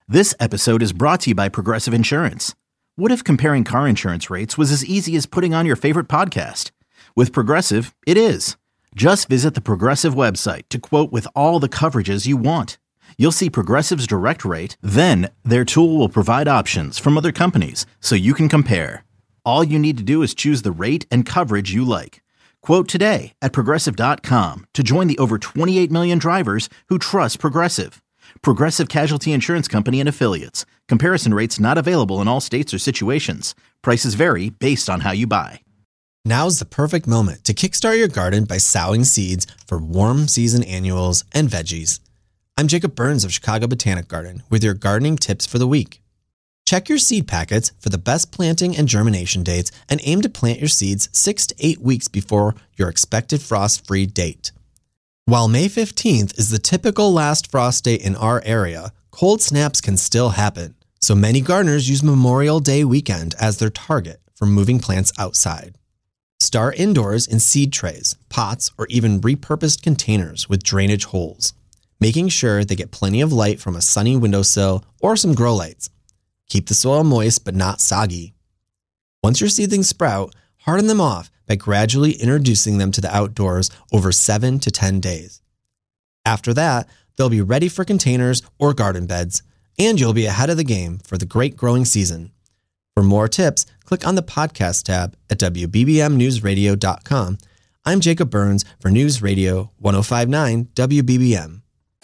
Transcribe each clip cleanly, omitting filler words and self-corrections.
This episode is brought to you by Progressive Insurance. What if comparing car insurance rates was as easy as putting on your favorite podcast? With Progressive, it is. Just visit the Progressive website to quote with all the coverages you want. You'll see Progressive's direct rate, then their tool will provide options from other companies so you can compare. All you need to do is choose the rate and coverage you like. Quote today at Progressive.com to join the over 28 million drivers who trust Progressive. Progressive Casualty Insurance Company and Affiliates. Comparison rates not available in all states or situations. Prices vary based on how you buy. Now's the perfect moment to kickstart your garden by sowing seeds for warm season annuals and veggies. I'm Jacob Burns of Chicago Botanic Garden with your gardening tips for the week. Check your seed packets for the best planting and germination dates and aim to plant your seeds 6 to 8 weeks before your expected frost-free date. While May 15th is the typical last frost date in our area, cold snaps can still happen, so many gardeners use Memorial Day weekend as their target for moving plants outside. Start indoors in seed trays, pots, or even repurposed containers with drainage holes, making sure they get plenty of light from a sunny windowsill or some grow lights. Keep the soil moist but not soggy. Once your seedlings sprout, harden them off by gradually introducing them to the outdoors over 7 to 10 days. After that, they'll be ready for containers or garden beds, and you'll be ahead of the game for the great growing season. For more tips, click on the podcast tab at WBBMNewsRadio.com. I'm Jacob Burns for News Radio 1059 WBBM.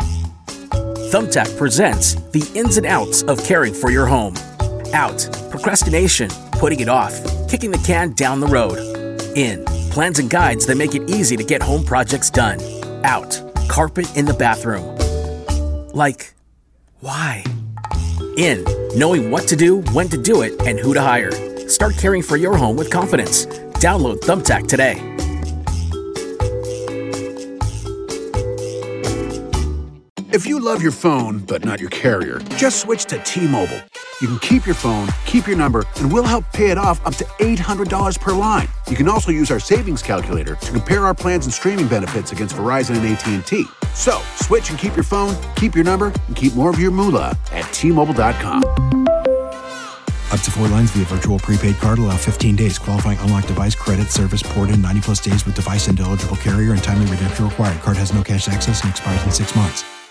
Thumbtack presents the ins and outs of caring for your home. Out, procrastination, putting it off, kicking the can down the road. In, plans and guides that make it easy to get home projects done. Out, carpet in the bathroom. Like, why? In, knowing what to do, when to do it, and who to hire. Start caring for your home with confidence. Download Thumbtack today. If you love your phone, but not your carrier, just switch to T-Mobile. You can keep your phone, keep your number, and we'll help pay it off up to $800 per line. You can also use our savings calculator to compare our plans and streaming benefits against Verizon and AT&T. So, switch and keep your phone, keep your number, and keep more of your moolah at T-Mobile.com. Up to 4 lines via virtual prepaid card. Allow 15 days. Qualifying unlocked device. Credit service ported 90 plus days with device and eligible carrier and timely redemption required. Card has no cash access and expires in 6 months.